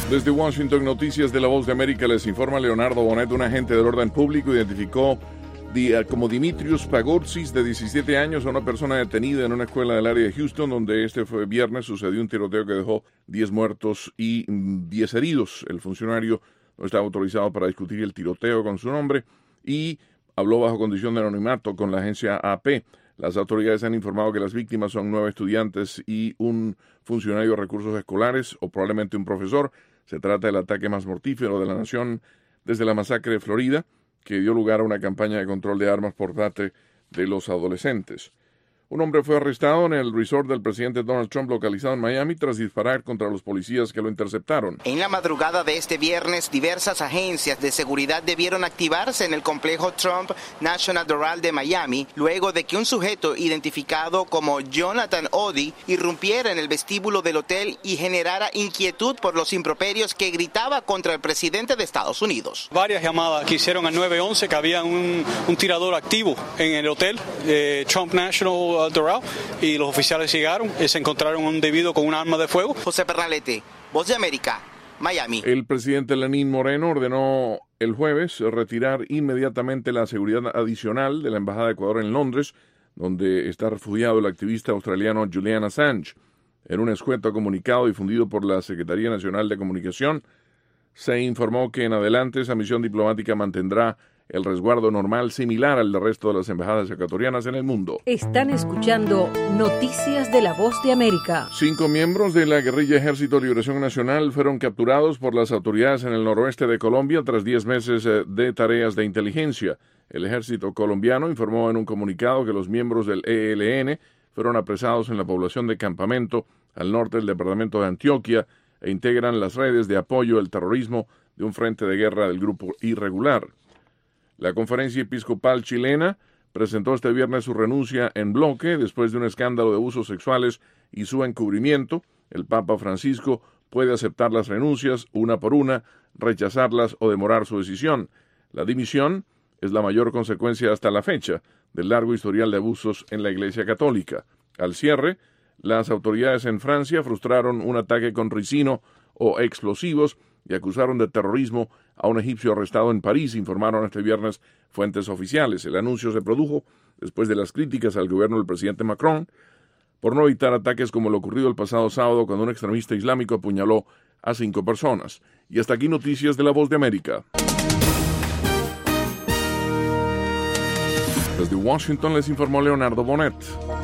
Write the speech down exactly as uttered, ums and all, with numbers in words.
Desde Washington, Noticias de la Voz de América, les informa Leonardo Bonet. Un agente del orden público identificó como Dimitrios Pagortzis, de diecisiete años, a una persona detenida en una escuela del área de Houston, donde este fue viernes sucedió un tiroteo que dejó diez muertos y diez heridos. El funcionario no estaba autorizado para discutir el tiroteo con su nombre y habló bajo condición de anonimato con la agencia A P. Las autoridades han informado que las víctimas son nueve estudiantes y un funcionario de recursos escolares o probablemente un profesor. Se trata del ataque más mortífero de la nación desde la masacre de Florida, que dio lugar a una campaña de control de armas por parte de los adolescentes. Un hombre fue arrestado en el resort del presidente Donald Trump localizado en Miami tras disparar contra los policías que lo interceptaron. En la madrugada de este viernes, diversas agencias de seguridad debieron activarse en el complejo Trump National Doral de Miami, luego de que un sujeto identificado como Jonathan Oddi irrumpiera en el vestíbulo del hotel y generara inquietud por los improperios que gritaba contra el presidente de Estados Unidos. Varias llamadas que hicieron al nueve once que había un, un tirador activo en el hotel eh, Trump National Doral, y los oficiales llegaron y se encontraron un individuo con un arma de fuego. José Pernalete, Voz de América, Miami. El presidente Lenín Moreno ordenó el jueves retirar inmediatamente la seguridad adicional de la Embajada de Ecuador en Londres, donde está refugiado el activista australiano Julian Assange. En un escueto comunicado difundido por la Secretaría Nacional de Comunicación, se informó que en adelante esa misión diplomática mantendrá el resguardo normal similar al del resto de las embajadas ecuatorianas en el mundo. Están escuchando Noticias de la Voz de América. Cinco miembros de la guerrilla Ejército de Liberación Nacional fueron capturados por las autoridades en el noroeste de Colombia tras diez meses de tareas de inteligencia. El ejército colombiano informó en un comunicado que los miembros del E L N fueron apresados en la población de Campamento, al norte del departamento de Antioquia, e integran las redes de apoyo al terrorismo de un frente de guerra del grupo irregular. La Conferencia Episcopal Chilena presentó este viernes su renuncia en bloque después de un escándalo de abusos sexuales y su encubrimiento. El Papa Francisco puede aceptar las renuncias una por una, rechazarlas o demorar su decisión. La dimisión es la mayor consecuencia hasta la fecha del largo historial de abusos en la Iglesia Católica. Al cierre, las autoridades en Francia frustraron un ataque con ricino o explosivos y acusaron de terrorismo a un egipcio arrestado en París, informaron este viernes fuentes oficiales. El anuncio se produjo después de las críticas al gobierno del presidente Macron por no evitar ataques como lo ocurrido el pasado sábado cuando un extremista islámico apuñaló a cinco personas. Y hasta aquí Noticias de la Voz de América. Desde Washington les informó Leonardo Bonet.